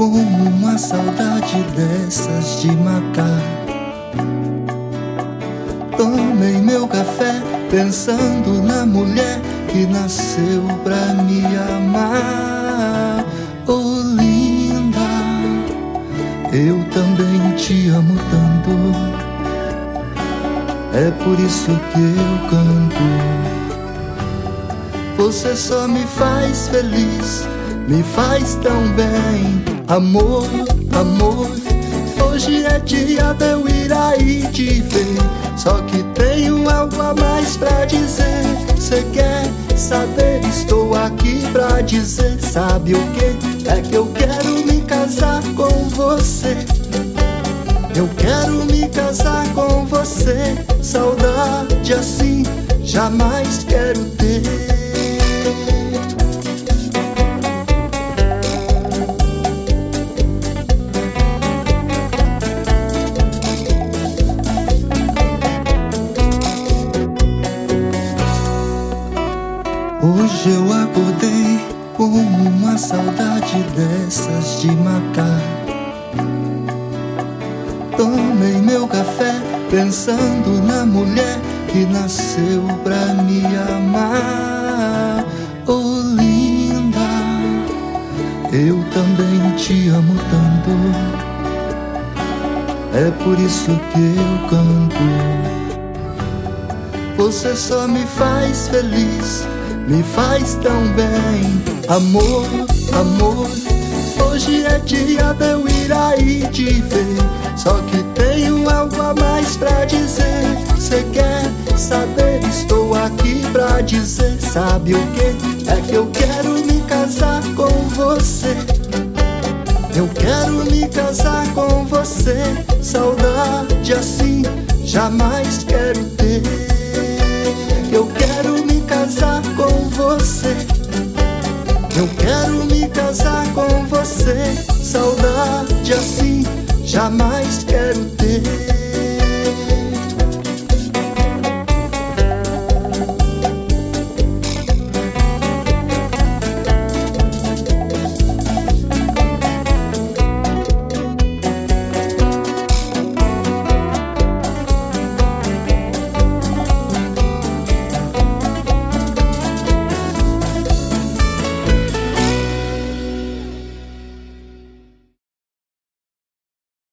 como uma saudade dessas de matar. Tomei meu café pensando na mulher que nasceu pra me amar. Oh linda, eu também te amo tanto. É por isso que eu canto. Você só me faz feliz, me faz tão bem. Amor, amor, hoje é dia de eu ir aí te ver. Só que tenho algo a mais pra dizer. Cê quer saber? Estou aqui pra dizer. Sabe o que? É que eu quero me casar com você. Eu quero me casar com você. Saudade assim jamais quero ter. Hoje eu acordei com uma saudade dessas de matar. Tomei meu café pensando na mulher que nasceu pra me amar. Oh linda, eu também te amo tanto. É por isso que eu canto. Você só me faz feliz, me faz tão bem. Amor, amor, hoje é dia de eu ir aí te ver. Só que tenho algo a mais pra dizer. Cê quer saber? Estou aqui pra dizer. Sabe o que? É que eu quero me casar com você. Eu quero me casar com você. Saudade assim jamais quero ter. Eu quero me casar com você. Eu quero me casar com